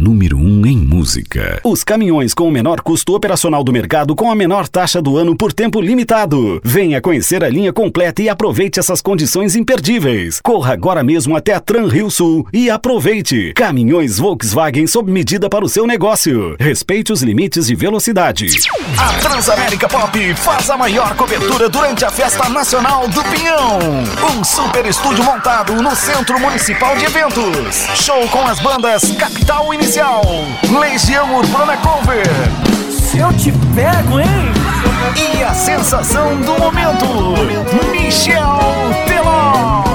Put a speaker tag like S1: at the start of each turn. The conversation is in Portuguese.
S1: número 1 em música. Os caminhões com o menor custo operacional do mercado com a menor taxa do ano por tempo limitado. Venha conhecer a linha completa e aproveite essas condições imperdíveis. Corra agora mesmo até a Tran Rio Sul e aproveite. Caminhões Volkswagen sob medida para o seu negócio. Respeite os limites de velocidade. A Transamérica Pop faz a maior cobertura durante a Festa Nacional do Pinhão. Um super estúdio montado no Centro Municipal de Eventos. Show com as bandas Capital Inicial, Legião Urbana Cover,
S2: Se Eu Te Pego, hein?
S1: E a sensação do momento, Michel Teló.